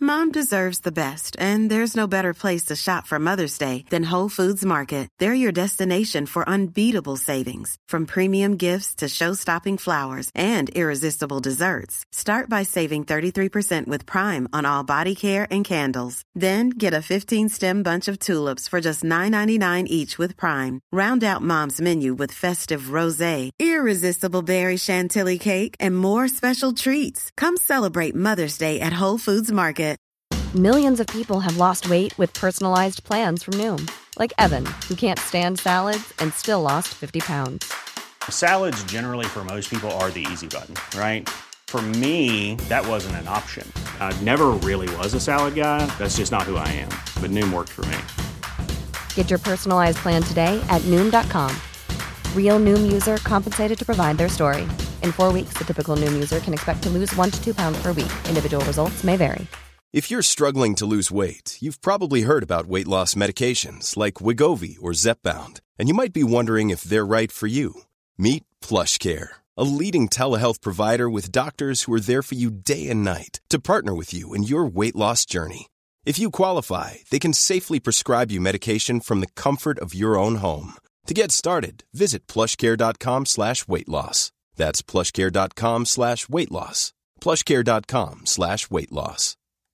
Mom deserves the best, and there's no better place to shop for Mother's Day than Whole Foods Market. They're your destination for unbeatable savings, from premium gifts to show-stopping flowers and irresistible desserts. Start by saving 33% with Prime on all body care and candles. Then get a 15-stem bunch of tulips for just $9.99 each with Prime. Round out Mom's menu with festive rosé, irresistible berry chantilly cake, and more special treats. Come celebrate Mother's Day at Whole Foods Market. Millions of people have lost weight with personalized plans from Noom. Like Evan, who can't stand salads and still lost 50 pounds. Salads generally for most people are the easy button, right? For me, that wasn't an option. I never really was a salad guy. That's just not who I am. But Noom worked for me. Get your personalized plan today at Noom.com. Real Noom user compensated to provide their story. In 4 weeks, the typical Noom user can expect to lose 1 to 2 pounds per week. Individual results may vary. If you're struggling to lose weight, you've probably heard about weight loss medications like Wegovy or Zepbound, and you might be wondering if they're right for you. Meet PlushCare, a leading telehealth provider with doctors who are there for you day and night to partner with you in your weight loss journey. If you qualify, they can safely prescribe you medication from the comfort of your own home. To get started, visit plushcare.com/weightloss. That's plushcare.com/weightloss. plushcare.com/weightloss.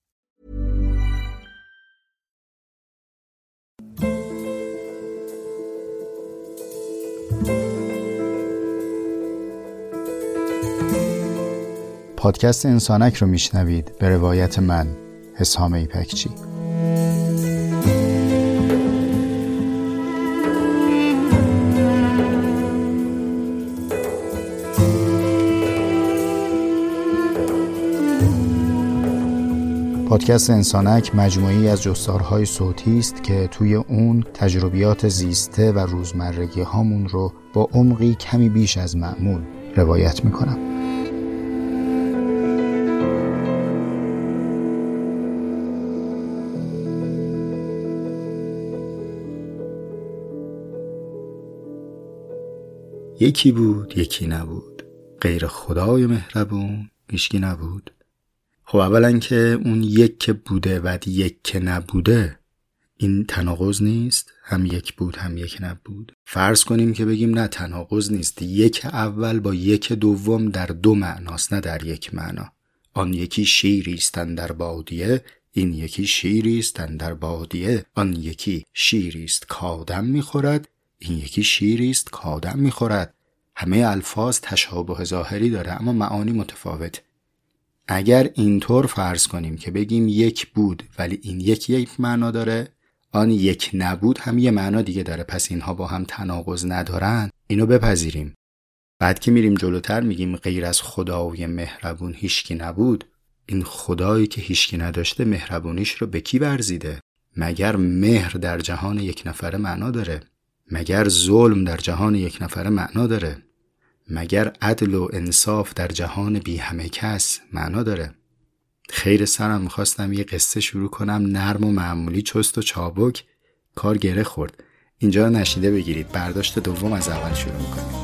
پادکست انسانک رو میشنوید به روایت من، حسام ایپکچی. پادکست انسانک مجموعه‌ای از جستارهای صوتی است که توی اون تجربیات زیسته و روزمرگی هامون رو با عمقی کمی بیش از معمول روایت میکنم. یکی بود یکی نبود، غیر خدای مهربون هیچکی نبود. خب اولا که اون یک که بوده و یک که نبوده، این تناقض نیست؟ هم یک بود هم یک نبود. فرض کنیم که بگیم نه تناقض نیست، یک اول با یک دوم در دو معناست نه در یک معنا. آن یکی شیری است اندر بادیه، این یکی شیری است اندر بادیه. آن یکی شیری است کآدم میخورد، این یکی شیری است کآدم میخورد. همه الفاظ تشابه ظاهری داره اما معانی متفاوت. اگر اینطور فرض کنیم که بگیم یک بود ولی این یک معنا داره، آن یک نبود هم یه معنا دیگه داره، پس اینها با هم تناقض ندارن، اینو بپذیریم. بعد که میریم جلوتر میگیم غیر از خدای مهربون هیچکی نبود. این خدایی که هیچکی نداشته مهربونیش رو به کی ورزیده؟ مگر مهر در جهان یک نفره معنا داره؟ مگر ظلم در جهان یک نفره معنا داره؟ مگر عدل و انصاف در جهان بی همه کس معنا داره؟ خیر سرم میخواستم یه قصه شروع کنم نرم و معمولی، چست و چابک، کار گره خورد. اینجا نشیده بگیرید، برداشت دوم از اول شروع میکنیم.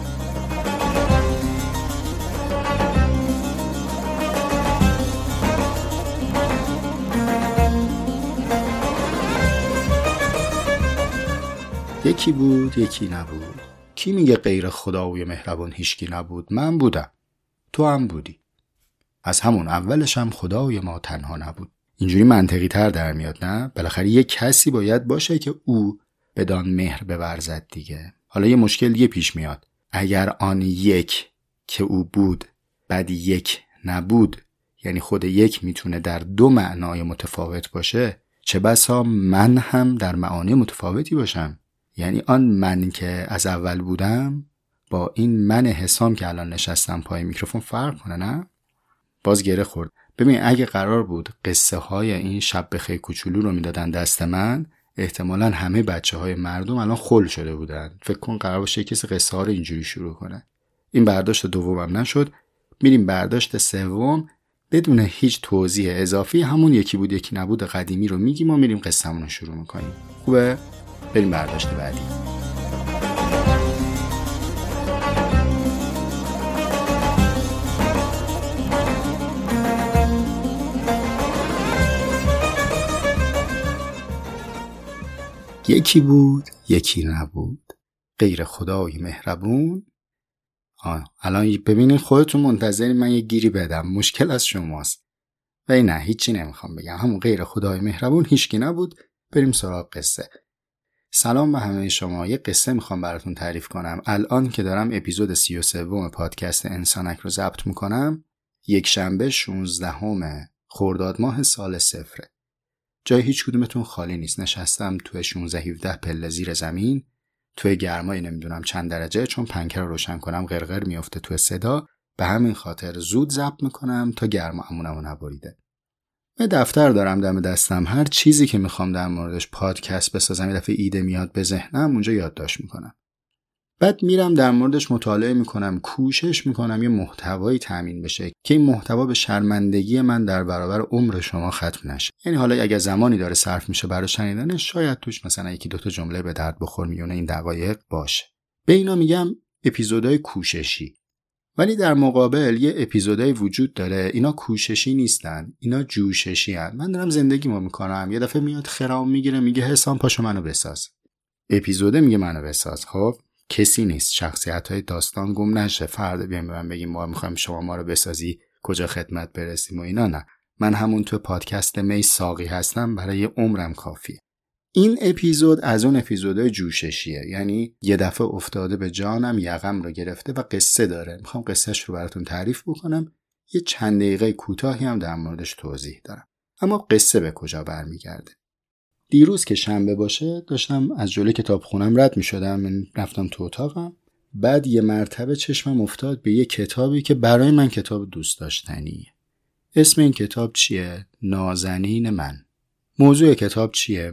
یکی بود یکی نبود. کی میگه غیر خدای مهربان هیچکی نبود؟ من بودم، تو هم بودی. از همون اولش هم خدای ما تنها نبود. اینجوری منطقی تر در میاد نه؟ بالاخره یک کسی باید باشه که او بدان مهر بورزد دیگه. حالا یه مشکل دیگه پیش میاد. اگر آن یک که او بود بعد یک نبود، یعنی خود یک میتونه در دو معنای متفاوت باشه، چه بسا من هم در معانی متفاوتی باشم. یعنی آن من که از اول بودم با این من حسام که الان نشستم پای میکروفون فرق کنه نه؟ باز گره خورد. ببین اگه قرار بود قصه های این شب بخیر کوچولو رو میدادن دست من، احتمالاً همه بچه های مردم الان خل شده بودن. فکر کن قرار باشه کسی قصه ها رو اینجوری شروع کنه. این برداشت دومم نشد، میریم برداشت سوم بدون هیچ توضیح اضافی، همون یکی بود یکی نبود قدیمی رو میگیم و میریم قصه‌مون رو شروع میکنیم. خوبه؟ بریم برداشت بعدی. یکی بود یکی نبود، غیر خدای مهربون. الان ببینید خودتون منتظرین من یه گیری بدم، مشکل از شماست. ولی نه، هیچی نمیخوام بگم، همون غیر خدای مهربون هیچکی نبود. بریم سراغ قصه. سلام به همه شما. یه قصه میخوام براتون تعریف کنم. الان که دارم اپیزود 33 پادکست انسانک رو ضبط میکنم، یک شنبه 16 خرداد ماه سال 0. جای هیچ کدومتون خالی نیست. نشستم توی 16-17 پله زیر زمین، توی گرمای نمیدونم چند درجه، چون پنکه رو روشن کنم غرغر میفته توی صدا. به همین خاطر زود ضبط میکنم تا گرمامونمو نبریده. من دفتر دارم دم دستم، هر چیزی که میخوام در موردش پادکست بسازم، یه دفعه ایده میاد به ذهنم، اونجا یادداشت میکنم. بعد میرم در موردش مطالعه میکنم، کوشش میکنم یه محتوایی تامین بشه که این محتوا به شرمندگی من در برابر عمر شما ختم نشه. یعنی حالا اگه زمانی داره صرف میشه برای شنیدنش، شاید توش مثلا یکی دوتا جمله به درد بخور میونه این دقایق باشه. به اینا میگم اپیزودهای کوششی. ولی در مقابل یه اپیزودای وجود داره، اینا کوششی نیستن، اینا جوششی هن. من دارم زندگیمو میکنم، یه دفعه میاد خرام میگیره میگه حسام پاشو منو بساز. اپیزوده میگه منو بساز. خب کسی نیست، شخصیت‌های داستان گم نشه، فردا بیایم به من بگیم ما میخوایم شما ما رو بسازی، کجا خدمت برسیم و اینا. نه، من همون تو پادکست می ساقی هستم، برای عمرم کافیه. این اپیزود از اون اپیزودهای جوششیه، یعنی یه دفعه افتاده به جانم، یقم رو گرفته و قصه داره. میخوام قصهش رو براتون تعریف بکنم، یه چند دقیقه کوتاهی هم در موردش توضیح دارم. اما قصه به کجا برمیگرده؟ دیروز که شنبه باشه داشتم از جلوی کتابخونم رد میشدم، من رفتم تو اتاقم. بعد یه مرتبه چشمم افتاد به یه کتابی که برای من کتاب دوست داشتنیه. اسم این کتاب چیه؟ نازنین من. موضوع کتاب چیه؟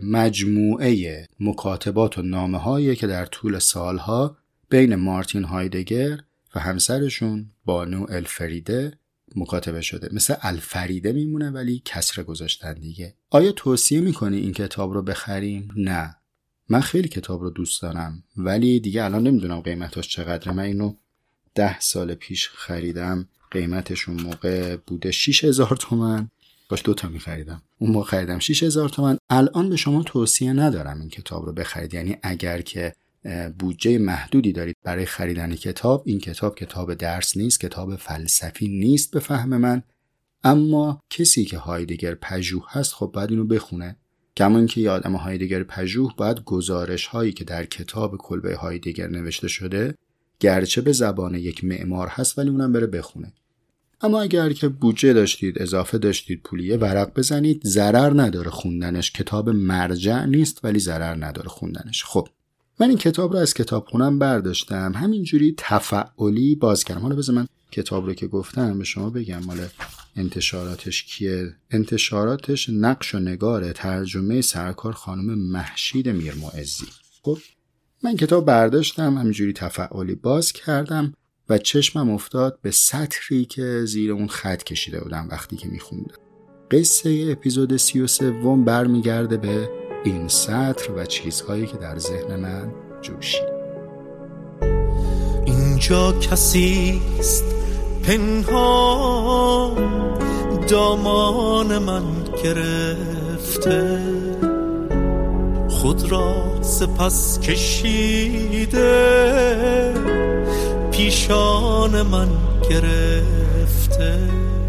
مجموعه مکاتبات و نامه‌هایی که در طول سالها بین مارتین هایدگر و همسرشون بانو الفریده مکاتبه شده. مثل الفریده میمونه ولی کسره گذاشتن دیگه. آیا توصیه میکنی این کتاب رو بخریم؟ نه. من خیلی کتاب رو دوست دارم ولی دیگه الان نمیدونم قیمتش چقدره. من اینو 10 سال پیش خریدم، قیمتشون موقع بوده 6000 تومان. باش 2 تا می‌خریدم. اون موقع خریدم 6000 تومان. الان به شما توصیه ندارم این کتاب رو بخرید. یعنی اگر که بودجه محدودی دارید برای خریدن کتاب، این کتاب درس نیست، کتاب فلسفی نیست به فهم من. اما کسی که هایدگر پژوه هست خب باید اینو بخونه. کما اینکه یه آدم هایدگر پژوه باید گزارش هایی که در کتاب کلبه هایدگر نوشته شده، گرچه به زبان یک معمار هست، ولی اونم بره بخونه. اما اگر که بودجه داشتید، اضافه داشتید، پولیه ورق بزنید، ضرر نداره خوندنش. کتاب مرجع نیست ولی ضرر نداره خوندنش. خب من این کتاب رو از کتابخونم برداشتم، همینجوری تفعلی باز کردم. حالا بذار من کتاب رو که گفتم به شما بگم مال انتشاراتش کیه. انتشاراتش نقش و نگار، ترجمه سرکار خانم مهشید میرمعزی. خب من کتاب برداشتم، همینجوری تفعلی باز کردم و چشمم افتاد به سطری که زیر اون خط کشیده بودم وقتی که میخوندم. قصه اپیزود 33 برمیگرده به این سطر و چیزهایی که در ذهن من جوشید. اینجا کسیست پنهان دامان من گرفته، خود را سپس کشیده پیشان من گرفته.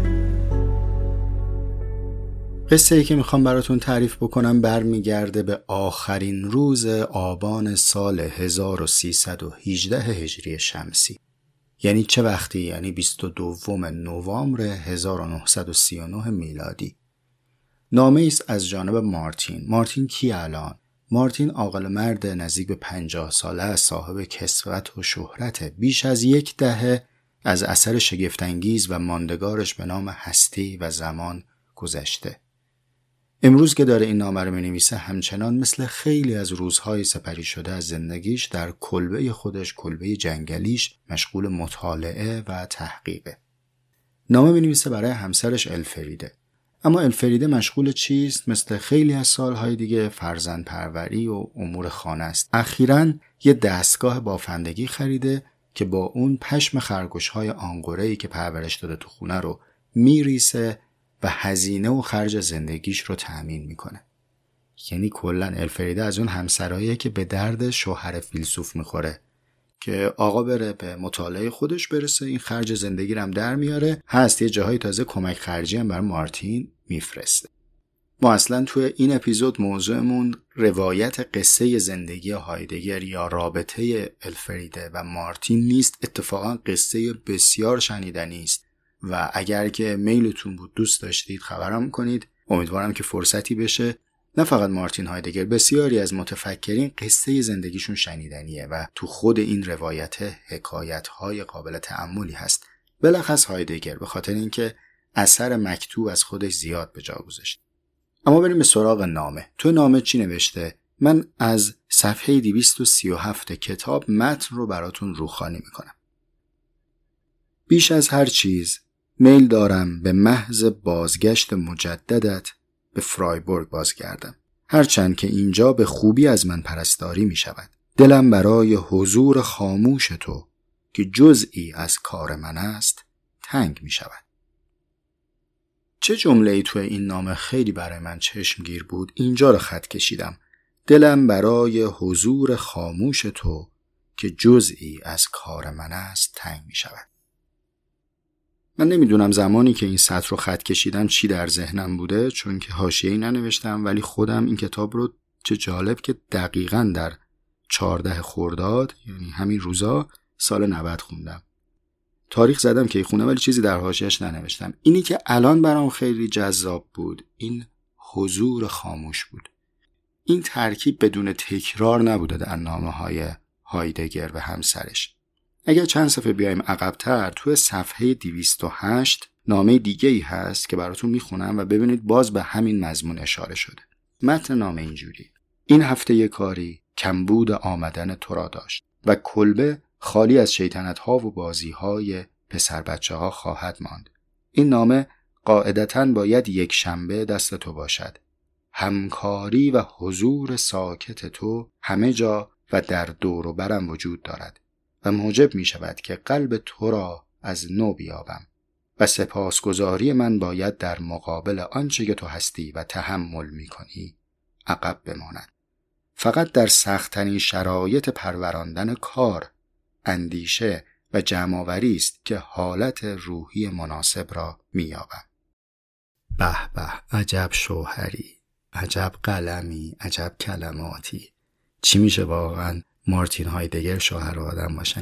قصه‌ای که میخوام براتون تعریف بکنم برمیگرده به آخرین روز آبان سال 1318 هجری شمسی. یعنی چه وقتی؟ یعنی 22 نوامبر 1939 میلادی. نامه ایست از جانب مارتین. مارتین کی الان؟ مارتین عاقل مرد نزدیک به 50 ساله است، صاحب کسوت و شهرت. بیش از 10 دهه از اثر شگفت‌انگیز و ماندگارش به نام هستی و زمان گذشته. امروز که داره این نامه رو می‌نویسه، همچنان مثل خیلی از روزهای سپری شده از زندگیش در کلبه خودش، کلبه جنگلیش، مشغول مطالعه و تحقیقه. نامه می‌نویسه برای همسرش الفریده. اما الفریده مشغول چیست؟ مثل خیلی از سالهای دیگه فرزند پروری و امور خانه است. اخیراً یه دستگاه بافندگی خریده که با اون پشم خرگوش‌های آنگوره‌ای که پرورش داده تو خونه رو میریسه و هزینه و خرج زندگیش رو تأمین میکنه. یعنی کلا الفریده از اون همسراییه که به درد شوهر فیلسوف میخوره که آقا بره به مطالعه خودش برسه، این خرج زندگی رو هم در میاره، هست یه جاهای تازه کمک خرجی هم برای مارتین میفرسته. ما اصلا توی این اپیزود موضوعمون روایت قصه زندگی هایدگر یا رابطه الفریده و مارتین نیست، اتفاقا قصه بسیار شنیدنی است و اگر که میلتون بود دوست داشتید خبرم کنید. امیدوارم که فرصتی بشه نه فقط مارتین هایدگر، بسیاری از متفکرین قصه زندگیشون شنیدنیه و تو خود این روایت حکایت‌های قابل تأملی هست. بلخص هایدگر به خاطر اینکه اثر مکتوب از خودش زیاد به جا گذاشت. اما بریم به سراغ نامه. تو نامه چی نوشته؟ من از صفحه 237 کتاب متن رو براتون روخوانی میکنم. بیش از هر چیز میل دارم به محض بازگشت مجددت به فرایبورگ بازگردم. هرچند که اینجا به خوبی از من پرستاری می شود. دلم برای حضور خاموش تو که جزئی از کار من است تنگ می شود. چه جمله‌ای توی این نامه خیلی برای من چشمگیر بود، اینجا رو خط کشیدم. دلم برای حضور خاموش تو که جزئی از کار من است تنگ می شود. من نمیدونم زمانی که این سطر رو خط کشیدم چی در ذهنم بوده، چون که حاشیه‌ای ننوشتم، ولی خودم این کتاب رو چه جالب که دقیقاً در 14 خرداد، یعنی همین روزا، سال 90 خوندم. تاریخ زدم که خونه، ولی چیزی در حاشیه‌اش ننوشتم. اینی که الان برام خیلی جذاب بود این حضور خاموش بود. این ترکیب بدون تکرار نبوده در نامه‌های هایدگر و همسرش. اگر چند صفحه بیایم عقب‌تر، توی صفحه 208 نامه دیگه‌ای هست که براتون میخونم و ببینید باز به همین مضمون اشاره شده. متن نامه اینجوری: این هفته یک کاری کمبود آمدن تو را داشت و کلبه خالی از شیطنت‌ها و بازی‌های پسر بچه‌ها خواهد ماند. این نامه قاعدتاً باید یک شنبه دست تو باشد. همکاری و حضور ساکت تو همه جا و در دور و برم وجود دارد و موجب می شود که قلب تو را از نو بیابم و سپاسگزاری من باید در مقابل آنچه که تو هستی و تحمل می کنی عقب بماند. فقط در سخت‌ترین شرایط پروراندن کار، اندیشه و جمع‌آوری است که حالت روحی مناسب را می یابم. به به، عجب شوهری، عجب قلمی، عجب کلماتی. چی میشه واقعا مارتین هایدگر شوهر آدم باشه؟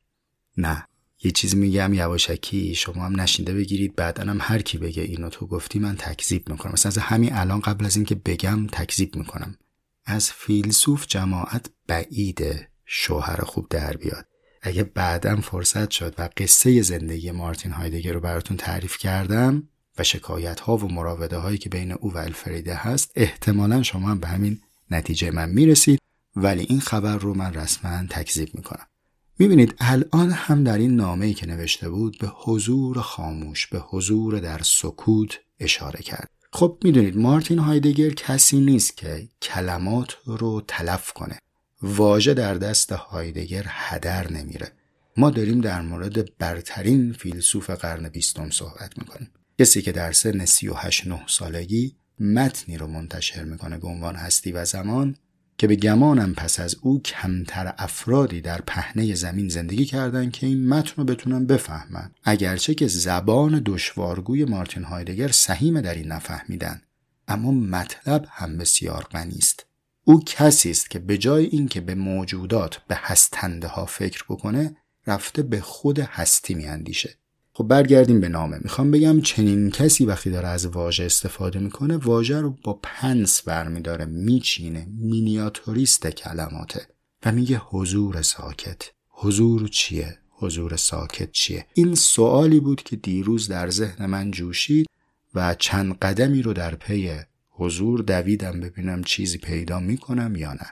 نه. یه چیز میگم یواشکی، شما هم نشینده بگیرید، بعداً هم هر کی بگه اینو تو گفتی من تکذیب میکنم. مثلا از همین الان قبل از اینکه بگم تکذیب میکنم. از فیلسوف جماعت بعیده شوهر خوب در بیاد. اگه بعداً فرصت شد و قصه زندگی مارتین هایدگر رو براتون تعریف کردم و شکایت‌ها و مراوده‌هایی که بین او و الفریده هست، احتمالاً شما هم به همین نتیجه من میرسید، ولی این خبر رو من رسما تکذیب میکنم. میبینید الان هم در این نامه‌ای که نوشته بود به حضور خاموش، به حضور در سکوت اشاره کرد. خب میدونید مارتین هایدگر کسی نیست که کلمات رو تلف کنه. واژه در دست هایدگر هدر نمیره. ما داریم در مورد برترین فیلسوف قرن 20 صحبت میکنیم. کسی که در سن 38-9 سالگی متنی رو منتشر میکنه به عنوان هستی و زمان که به گمانم پس از او کمتر افرادی در پهنه زمین زندگی کردن که این متن رو بتونن بفهمن، اگرچه که زبان دشوارگوی مارتین هایدگر سهیم در این نفهمیدن، اما مطلب هم بسیار غنی است. او کسی است که به جای این که به موجودات، به هستنده ها فکر بکنه، رفته به خود هستی میاندیشه. خب برگردیم به نامه. میخوام بگم چنین کسی وقتی داره از واژه استفاده میکنه، واژه رو با پنس برمیداره، میچینه، مینیاتوریست کلماته و میگه حضور ساکت. حضور چیه؟ حضور ساکت چیه؟ این سوالی بود که دیروز در ذهن من جوشید و چند قدمی رو در پی حضور دویدم ببینم چیزی پیدا میکنم یا نه.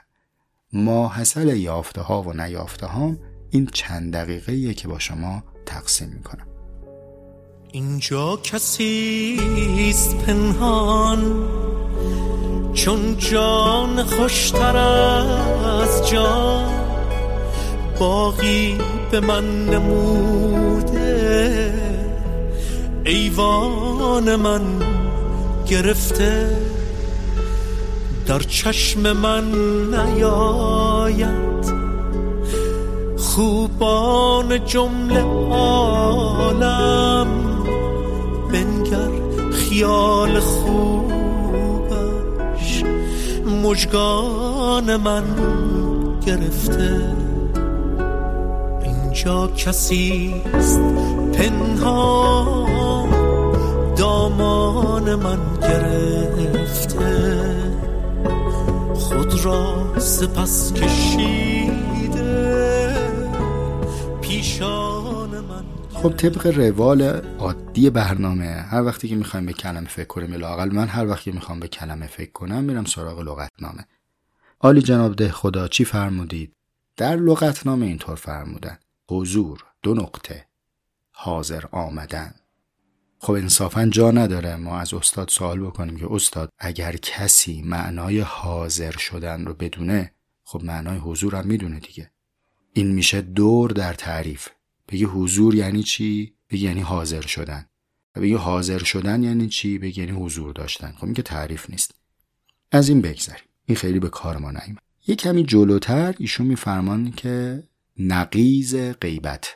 ماحصل یافته ها و نیافته هام این چند دقیقه‌ایه که با شما تقسیم میکنم. اینجا کسیست پنهان چون جان خوشتر از جان، باقی به من نموده ایوان من گرفته، در چشم من نیاید، خوبان جمله عالم بنگر خیال خوبش مژگان من گرفته. اینجا کسیست پنهان دامان من گرفته، خود را سپس کشیده پیشان من. خب طبق روال عادی برنامه هر وقتی که میخوایم به کلمه فکر کنیم، لااقل من هر وقتی میخوام به کلمه فکر کنم میرم سراغ لغتنامه. عالی جناب ده خدا چی فرمودید؟ در لغتنامه اینطور فرمودن: حضور 2 حاضر آمدن. خب انصافاً جا نداره ما از استاد سوال بکنیم که استاد اگر کسی معنای حاضر شدن رو بدونه، خب معنای حضور هم میدونه دیگه. این میشه دور در تعریف. بگی حضور یعنی چی؟ بگی یعنی حاضر شدن. و بگی حاضر شدن یعنی چی؟ بگی یعنی حضور داشتن. خب این که تعریف نیست. از این بگذریم. این خیلی به کار ما نیامد. یه کمی جلوتر ایشون میفرمان که نقیض غیبت،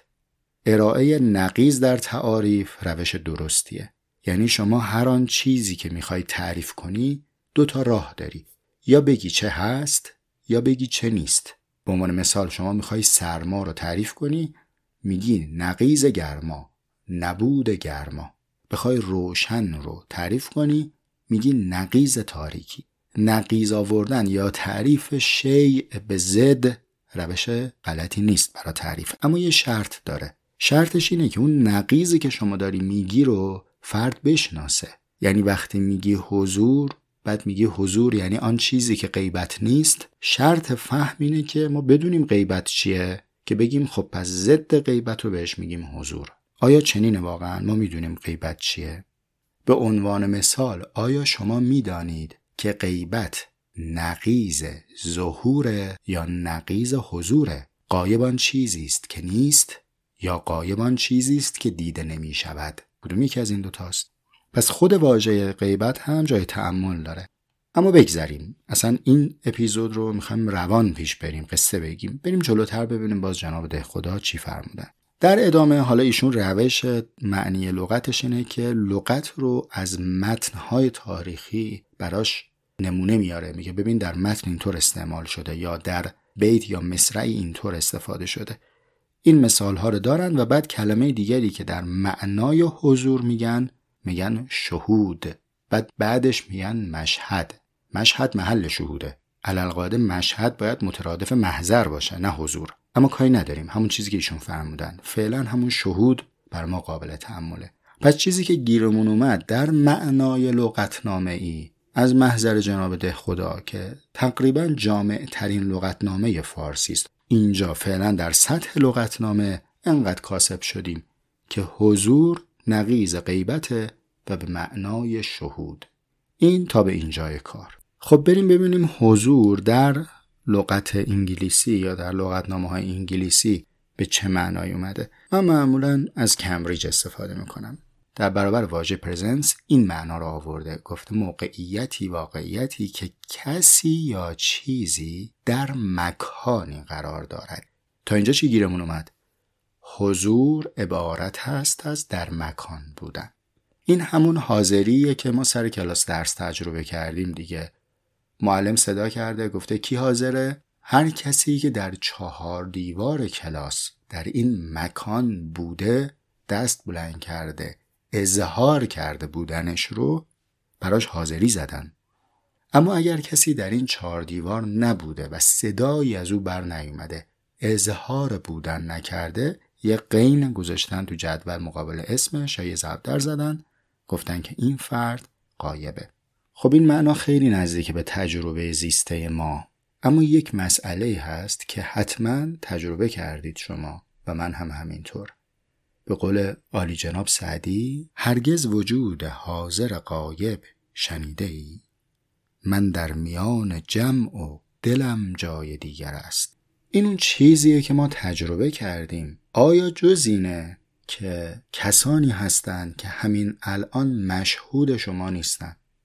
ارائه نقیض در تعاریف روش درستیه. یعنی شما هر آن چیزی که میخوای تعریف کنی 2 راه داری، یا بگی چه هست یا بگی چه نیست. به عنوان مثال شما میخوای سرما رو تعریف کنی، میگی نقیض گرما، نبود گرما. بخوای روشن رو تعریف کنی، میگی نقیض تاریکی. نقیض آوردن یا تعریف شیء به ضد روش غلطی نیست برای تعریف، اما یه شرط داره. شرطش اینه که اون نقیضی که شما داری میگی رو فرد بشناسه. یعنی وقتی میگی حضور، بعد میگی حضور یعنی آن چیزی که غیبت نیست. شرط فهم اینه که ما بدونیم غیبت چیه که بگیم خب پس ضد غیبت رو بهش میگیم حضور. آیا چنینه واقعا؟ ما میدونیم غیبت چیه؟ به عنوان مثال آیا شما میدانید که غیبت نقیض ظهور یا نقیض حضوره؟ غایب آن چیزی است که نیست یا غایب آن چیزی است که دیده نمی شود؟ کدوم یکی از این 2 تاست؟ پس خود واژه غیبت هم جای تأمل داره. اما بگذاریم، اصلا این اپیزود رو میخوایم روان پیش بریم، قصه بگیم، بریم جلوتر ببینیم باز جناب ده خدا چی فرمودن. در ادامه حالا ایشون روش معنی لغتش اینه که لغت رو از متن‌های تاریخی براش نمونه میاره. میگه ببین در متن اینطور استعمال شده یا در بیت یا مصرعی اینطور استفاده شده. این مثال ها رو دارن و بعد کلمه دیگری که در معنای حضور میگن شهود. بعدش میگن مشهد. مشهد محل شهوده. علالقاعده مشهد باید مترادف محضر باشه نه حضور. اما کاری نداریم، همون چیزی که ایشون فرمودن فعلا همون شهود بر ما قابل تأمله. پس چیزی که گیرمون اومد در معنای لغتنامه ای از محضر جناب ده خدا که تقریبا جامع ترین لغتنامه فارسی است، اینجا فعلا در سطح لغتنامه انقدر کاسب شدیم که حضور نقیض غیبته و به معنای شهود. این تا به اینجای کار. خب بریم ببینیم حضور در لغت انگلیسی یا در لغتنامه‌های انگلیسی به چه معنایی اومده. من معمولا از کمبریج استفاده میکنم. در برابر واژه پرزنس این معنا رو آورده. گفته موقعیتی، واقعیتی که کسی یا چیزی در مکانی قرار دارد. تا اینجا چی گیرمون اومد؟ حضور عبارت هست از در مکان بودن. این همون حاضریه که ما سر کلاس درس تجربه کردیم دیگه. معلم صدا کرده گفته کی حاضره؟ هر کسی که در 4 دیوار کلاس در این مکان بوده دست بلند کرده، اظهار کرده بودنش رو، براش حاضری زدن. اما اگر کسی در این 4 دیوار نبوده و صدایی از او بر نیومده، اظهار بودن نکرده، یه قین گذاشتن تو جدول مقابل اسمش یا یه ضرب در زدن، گفتن که این فرد غایبه. خب این معنا خیلی نزدیک به تجربه زیسته ما، اما یک مسئله هست که حتما تجربه کردید شما و من هم همینطور. به قول عالی جناب سعدی، هرگز وجود حاضر غایب شنیده ای؟ من در میان جمع و دلم جای دیگر است. این اون چیزیه که ما تجربه کردیم. آیا جز اینه که کسانی هستن که همین الان مشهود شما نیستن؟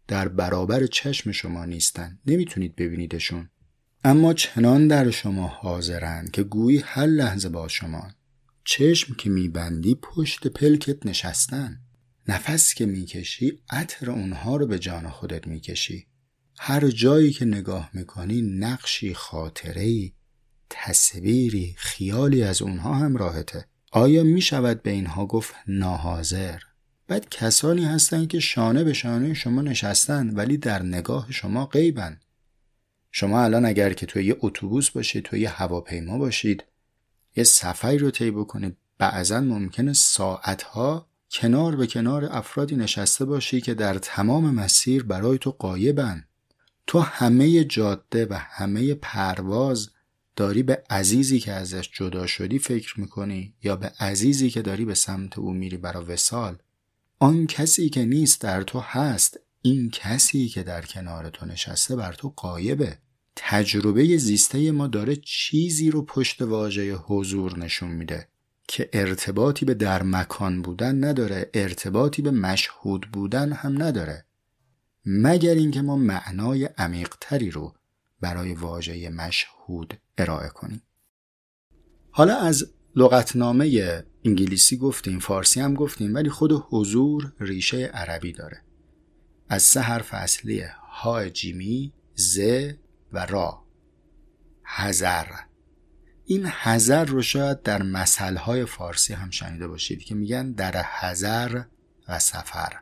در برابر چشم شما نیستن، نمیتونید ببینیدشون، اما چنان در شما حاضرن که گویی هر لحظه با شما. چشم که میبندی پشت پلکت نشستن، نفس که میکشی عطر اونها رو به جان خودت میکشی. هر جایی که نگاه میکنی نقشی، خاطره‌ای، تصویری، خیالی از اونها همراهته. آیا میشود به اینها گفت ناحاضر؟ بعد کسانی هستن که شانه به شانه شما نشستن ولی در نگاه شما غیبن. شما الان اگر که توی یه اتوبوس باشید، توی یه هواپیما باشید، یه سفری رو طی بکنید، بعضا ممکنه ساعتها کنار به کنار افرادی نشسته باشی که در تمام مسیر برای تو غایبن. تو همه جاده و همه پرواز داری به عزیزی که ازش جدا شدی فکر میکنی یا به عزیزی که داری به سمت او میری برای وصال. آن کسی که نیست در تو هست، این کسی که در کنار تو نشسته بر تو غایبه. تجربه زیسته ما داره چیزی رو پشت واژه حضور نشون میده که ارتباطی به در مکان بودن نداره، ارتباطی به مشهود بودن هم نداره، مگر اینکه ما معنای عمیق‌تری رو برای واژه مشهود ارائه کنیم. حالا از لغتنامه انگلیسی گفتیم، فارسی هم گفتیم، ولی خود حضور ریشه عربی داره. از 3 حرف اصلی ها، جیمی، ز و را. حذر. این حذر رو شاید در مثلهای فارسی هم شنیده باشید که میگن در حذر و سفر.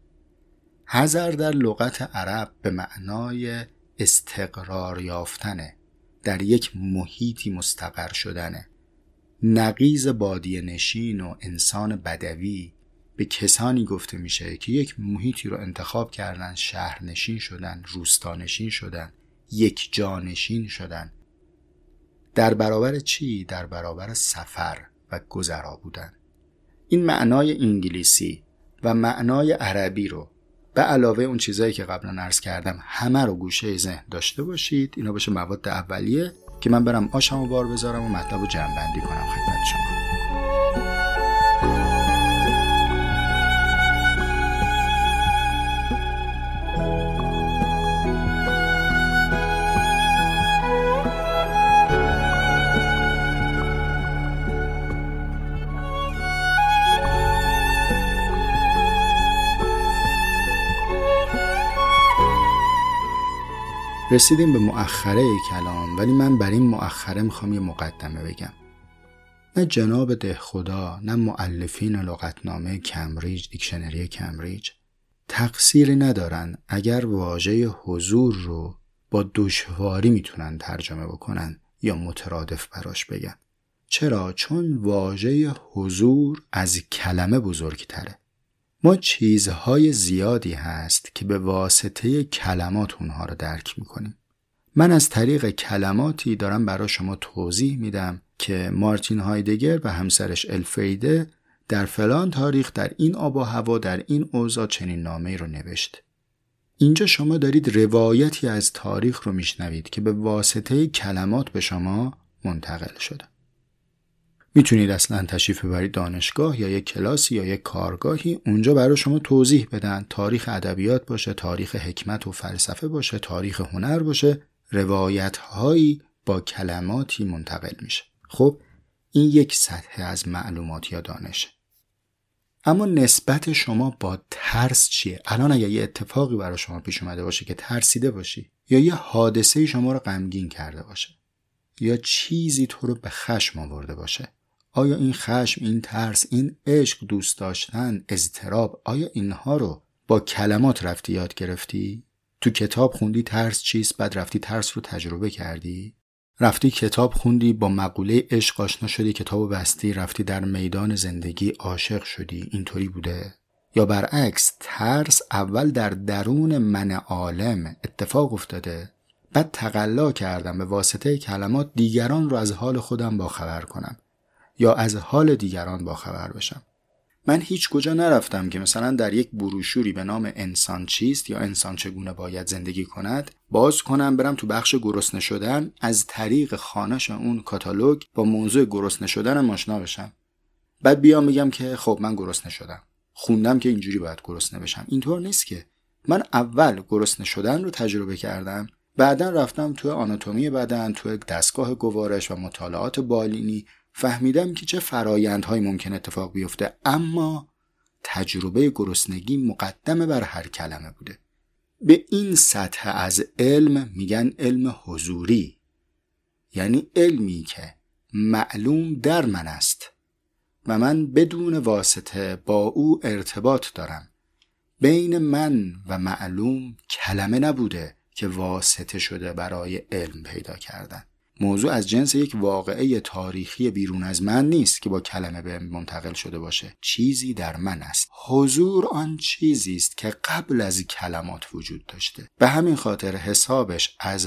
حذر در لغت عرب به معنای استقرار یافتنه، در یک محیطی مستقر شدنه. نقیض بادیه نشین و انسان بدوی به کسانی گفته میشه که یک محیطی رو انتخاب کردن، شهرنشین شدن، روستانشین شدن، یک جانشین شدن. در برابر چی؟ در برابر سفر و گذرا بودن. این معنای انگلیسی و معنای عربی رو به علاوه اون چیزایی که قبلا عرض کردم همه رو گوشه ذهن داشته باشید. اینا باشه مواد اولیه که من برم آشمو بار بذارم و مطلب رو جمع‌بندی کنم خدمت شما. رسیدیم به مؤخره کلام، ولی من بر این مؤخره میخوام یه مقدمه بگم. نه جناب دهخدا، نه مؤلفین لغتنامه کمبریج، دیکشنری کمبریج تقصیری ندارن اگر واژه حضور رو با دشواری میتونن ترجمه بکنن یا مترادف براش بگن. چرا؟ چون واژه حضور از کلمه بزرگتره. ما چیزهای زیادی هست که به واسطه کلمات اونها رو درک میکنیم. من از طریق کلماتی دارم برای شما توضیح میدم که مارتین هایدگر و همسرش الفریده در فلان تاریخ در این آب و هوا در این اوضاع چنین نامه‌ای رو نوشت. اینجا شما دارید روایتی از تاریخ رو میشنوید که به واسطه کلمات به شما منتقل شده. میتونید اصلا تشریف ببرید دانشگاه یا یک کلاسی یا یک کارگاهی، اونجا برای شما توضیح بدن، تاریخ ادبیات باشه، تاریخ حکمت و فلسفه باشه، تاریخ هنر باشه، روایت‌هایی با کلماتی منتقل میشه. خب این یک سطح از معلومات یا دانش. اما نسبت شما با ترس چیه؟ الان اگه یه اتفاقی برای شما پیش اومده باشه که ترسیده باشی، یا یه حادثه‌ای شما رو غمگین کرده باشه، یا چیزی تو رو به خشم آورده باشه، آیا این خشم، این ترس، این عشق، دوست داشتن، اضطراب، آیا اینها رو با کلمات رفتی یاد گرفتی؟ تو کتاب خوندی ترس چیست، بعد رفتی ترس رو تجربه کردی؟ رفتی کتاب خوندی، با مقوله عشق آشنا شدی، کتابو بستی، رفتی در میدان زندگی عاشق شدی، اینطوری بوده؟ یا برعکس ترس اول در درون من عالم اتفاق افتاده، بعد تقلا کردم به واسطه کلمات دیگران رو از حال خودم باخبر کنم یا از حال دیگران باخبر بشم. من هیچ کجا نرفتم که مثلا در یک بروشوری به نام انسان چیست یا انسان چگونه باید زندگی کند باز کنم، برم تو بخش گرسنه شدن، از طریق خوانش اون کاتالوگ با موضوع گرسنه شدنم آشنا بشم، بعد بیام بگم که خب من گرسنه شدم، خوندم که اینجوری باید گرسنه بشم. اینطور نیست که من اول گرسنه شدن رو تجربه کردم، بعدن رفتم تو آناتومی بدن، تو دستگاه گوارش و مطالعات بالینی، فهمیدم که چه فرایندهایی ممکن اتفاق بیفته، اما تجربه گرسنگی مقدمه بر هر کلمه بوده. به این سطح از علم میگن علم حضوری، یعنی علمی که معلوم در من است و من بدون واسطه با او ارتباط دارم. بین من و معلوم کلمه نبوده که واسطه شده برای علم پیدا کردن. موضوع از جنس یک واقعه تاریخی بیرون از من نیست که با کلمه به منتقل شده باشه. چیزی در من است. حضور آن چیزی است که قبل از کلمات وجود داشته. به همین خاطر حسابش از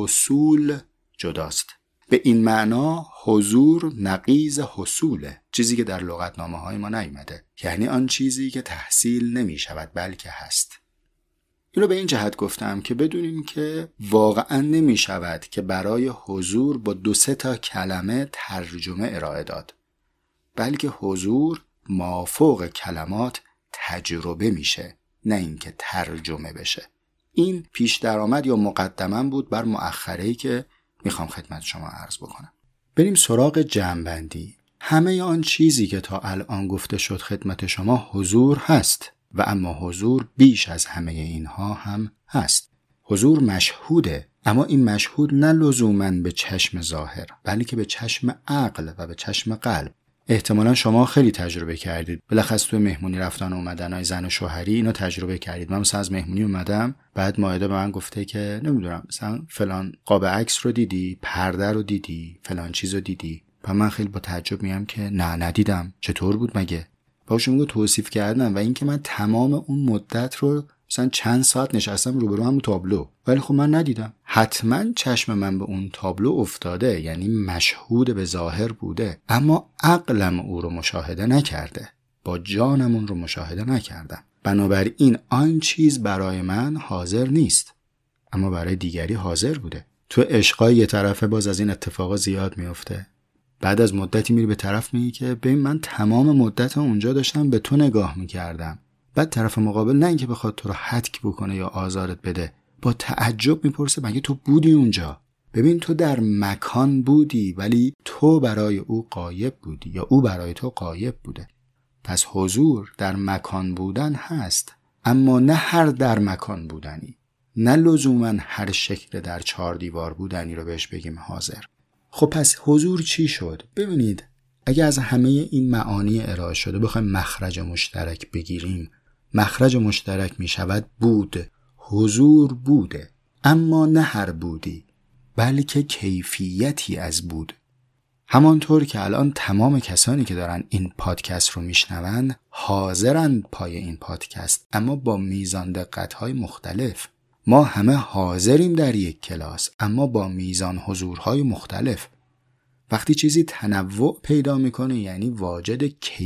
حصول جداست. به این معنا حضور نقیض حصوله، چیزی که در لغتنامه های ما نیامده، یعنی آن چیزی که تحصیل نمی شود بلکه هست. اینو به این جهت گفتم که بدونیم که واقعا نمی شود که برای حضور با 2-3 تا کلمه ترجمه ارائه داد، بلکه حضور مافوق کلمات تجربه میشه، نه اینکه ترجمه بشه. این پیش درآمد یا مقدمه بود بر مؤخره‌ای که میخوام خدمت شما عرض بکنم. بریم سراغ جمع‌بندی. همه آن چیزی که تا الان گفته شد خدمت شما حضور هست و اما حضور بیش از همه اینها هم هست. حضور مشهوده، اما این مشهود نه لزوماً به چشم ظاهر بلکه به چشم عقل و به چشم قلب. احتمالاً شما خیلی تجربه کردید، بالاخص تو مهمونی رفتن و اومدنای زن و شوهری اینو تجربه کردید. من مثلا از مهمونی اومدم، بعد مائده به من گفته که نمیدونم مثلا فلان قاب عکس رو دیدی، پرده رو دیدی، فلان چیزو دیدی. و من خیلی با تعجب میگم که نه ندیدم، چطور بود مگه؟ باشم میگه توصیف کردم و اینکه من تمام اون مدت رو مثلا چند ساعت نشستم روبرو هم تابلو، ولی خب من ندیدم. حتما چشم من به اون تابلو افتاده، یعنی مشهود به ظاهر بوده، اما عقلم او رو مشاهده نکرده، با جانم اون رو مشاهده نکردم. بنابراین آن چیز برای من حاضر نیست، اما برای دیگری حاضر بوده. تو عشقای یه طرفه باز از این اتفاقا زیاد میفته. بعد از مدتی میری به طرف میگی که ببین من تمام مدت اونجا داشتم به تو نگاه میکردم. بعد طرف مقابل نه اینکه بخواد تو رو حتک بکنه یا آزارت بده، با تعجب میپرسه مگه تو بودی اونجا؟ ببین تو در مکان بودی ولی تو برای او غایب بودی یا او برای تو غایب بوده. پس حضور در مکان بودن هست، اما نه هر در مکان بودنی، نه لزوما هر شکل در 4 دیوار بودنی رو بهش بگیم حاضر. خب پس حضور چی شد؟ ببینید اگه از همه این معانی ارائه شده بخوایم مخرج مشترک بگیریم، مخرج مشترک می شود بود. حضور بوده، اما نه هر بودی بلکه کیفیتی از بود. همانطور که الان تمام کسانی که دارن این پادکست رو میشنون حاضرن پای این پادکست، اما با میزان دقت‌های مختلف. ما همه حاضریم در یک کلاس، اما با میزان حضورهای مختلف. وقتی چیزی تنوع پیدا میکنه یعنی واجد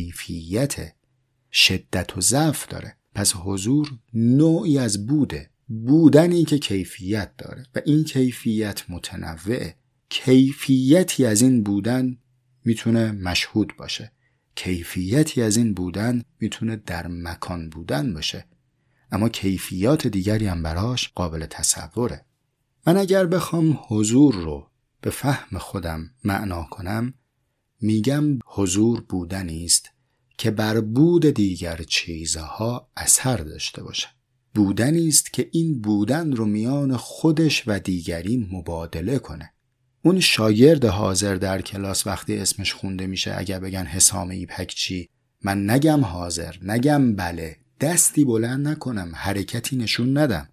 کیفیت، شدت و ضعف داره. پس حضور نوعی از بوده، بودنی که کیفیت داره و این کیفیت متنوعه. کیفیتی از این بودن میتونه مشهود باشه، کیفیتی از این بودن میتونه در مکان بودن باشه، اما کیفیات دیگری هم براش قابل تصوره. من اگر بخوام حضور رو به فهم خودم معنا کنم، میگم حضور بودنی است که بر بود دیگر چیزها اثر داشته باشه. بودنی است که این بودن رو میان خودش و دیگری مبادله کنه. اون شاگرد حاضر در کلاس وقتی اسمش خونده میشه اگر بگن حسام ایپکچی، من نگم حاضر، نگم بله، دستی بلند نکنم، حرکتی نشون ندم،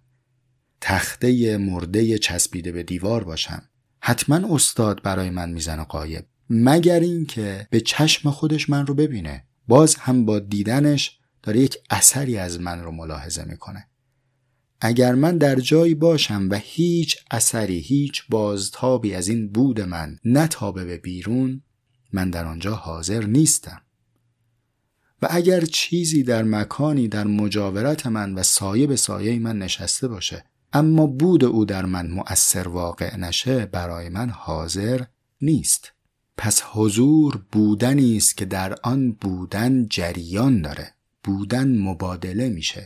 تخته مرده چسبیده به دیوار باشم، حتما استاد برای من میزنه غایب، مگر این که به چشم خودش من رو ببینه، باز هم با دیدنش داره یک اثری از من رو ملاحظه میکنه. اگر من در جایی باشم و هیچ اثری، هیچ بازتابی از این بود من نتابه به بیرون، من در آنجا حاضر نیستم. و اگر چیزی در مکانی در مجاورت من و سایه به سایه من نشسته باشه اما بود او در من مؤثر واقع نشه، برای من حاضر نیست. پس حضور بودنی است که در آن بودن جریان داره، بودن مبادله میشه،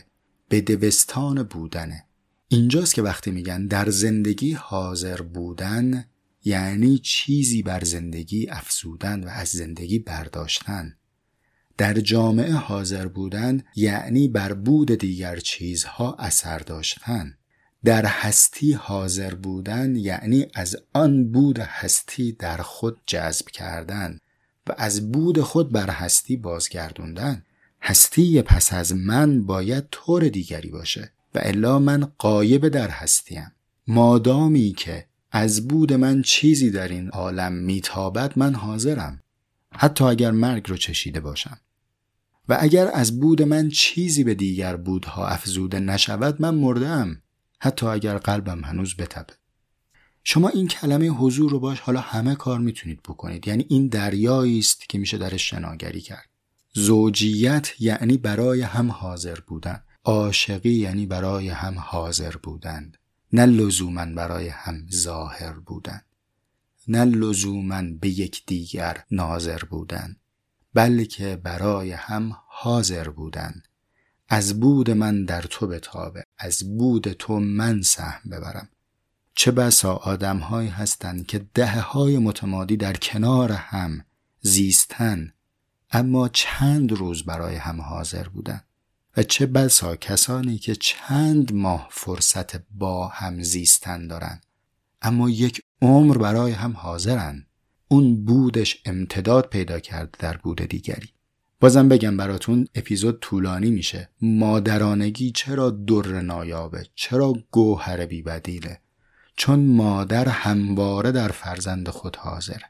بدبستان بودنه. اینجاست که وقتی میگن در زندگی حاضر بودن یعنی چیزی بر زندگی افزودن و از زندگی برداشتن. در جامعه حاضر بودن یعنی بر بود دیگر چیزها اثر داشتن. در هستی حاضر بودن یعنی از آن بود هستی در خود جذب کردن و از بود خود بر هستی بازگردوندن. هستی پس از من باید طور دیگری باشه و الا من غایب در هستیم. مادامی که از بود من چیزی در این عالم میتابد من حاضرم، حتی اگر مرگ رو چشیده باشم. و اگر از بود من چیزی به دیگر بودها افزوده نشود من مردم، حتی اگر قلبم هنوز بتبه. شما این کلمه حضور رو باش حالا همه کار میتونید بکنید. یعنی این دریایی است که میشه درش شناگری کرد. زوجیت یعنی برای هم حاضر بودن. عاشقی یعنی برای هم حاضر بودن، نه لزوماً برای هم ظاهر بودن، نه لزوماً به یک دیگر ناظر بودن، بلکه برای هم حاضر بودن. از بود من در تو بتابه، از بود تو من سهم ببرم. چه بسا آدم‌هایی هستند که دهه‌های متمادی در کنار هم زیستن اما چند روز برای هم حاضر بودن و چه بسا کسانی که چند ماه فرصت با هم زیستن دارن اما یک عمر برای هم حاضرن. اون بودش امتداد پیدا کرد در بود دیگری. بازم بگم براتون اپیزود طولانی میشه. مادرانگی چرا در نایابه؟ چرا گوهر بی بدیله؟ چون مادر همواره در فرزند خود حاضره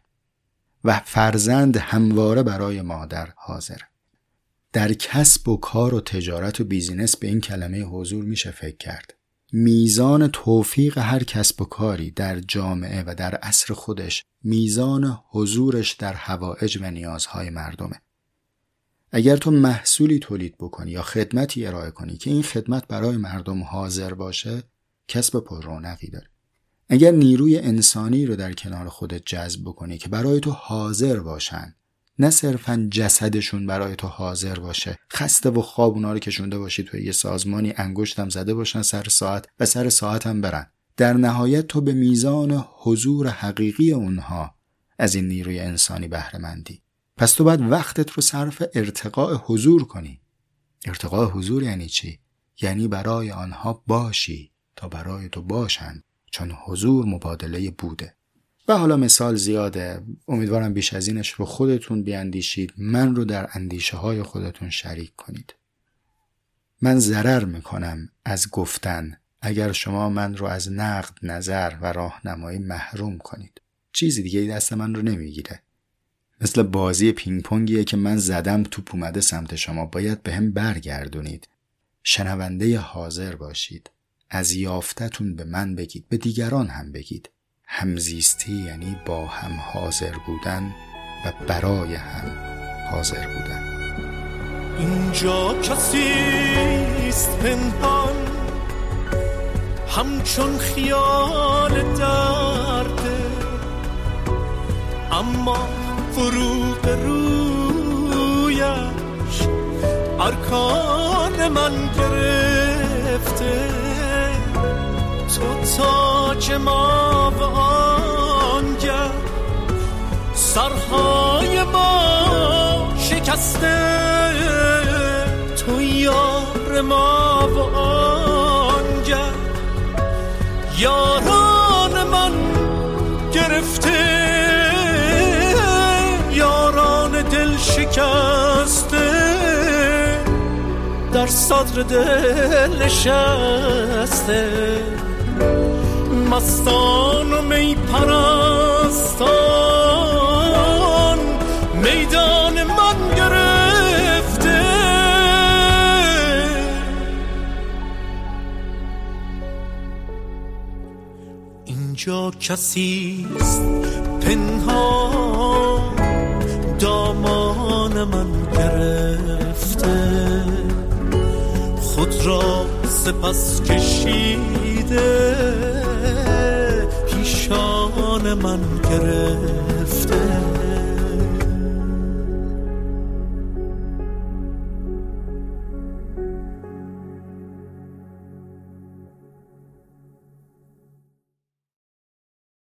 و فرزند همواره برای مادر حاضره. در کسب و کار و تجارت و بیزینس به این کلمه حضور میشه فکر کرد. میزان توفیق هر کسب و کاری در جامعه و در عصر خودش میزان حضورش در حوائج و نیازهای مردمه. اگر تو محصولی تولید بکنی یا خدمتی ارائه کنی که این خدمت برای مردم حاضر باشه، کسب پر رونقی داره. اگر نیروی انسانی رو در کنار خودت جذب بکنی که برای تو حاضر باشن، نه صرفاً جسدشون برای تو حاضر باشه، خسته و خواب اونا رو کشونده باشی توی یه سازمانی انگشتم زده باشن سر ساعت و سر ساعت هم برن، در نهایت تو به میزان حضور حقیقی اونها از این نیروی انسانی بهره مندی. پس تو باید وقتت رو صرف ارتقاء حضور کنی. ارتقاء حضور یعنی چی؟ یعنی برای آنها باشی تا برای تو باشن، چون حضور مبادله بوده. و حالا مثال زیاده، امیدوارم بیش از اینش رو خودتون بیاندیشید، من رو در اندیشه های خودتون شریک کنید. من ضرر میکنم از گفتن اگر شما من رو از نقد، نظر و راهنمایی محروم کنید. چیزی دیگه دست من رو نمیگیره. مثل بازی پینگ پونگیه که من زدم توپ اومده سمت شما، باید به هم برگردونید. شنونده حاضر باشید. از یافتتون به من بگید، به دیگران هم بگید. همزیستی یعنی با هم حاضر بودن و برای هم حاضر بودن. اینجا کسیست پنهان همچون خیال درده، اما فروغ رویش ارکان من گرفته. تو تاج ما و آنگه سرهای ما شکسته، تو یار ما و آنگه یاران من گرفته. یاران دل شکسته در صدر دل نشسته، مستان و می پرستان میدان من گرفته. اینجا کسیست پنهان دامان من گرفته، خود را سپس کشیده پیشان من گرفته.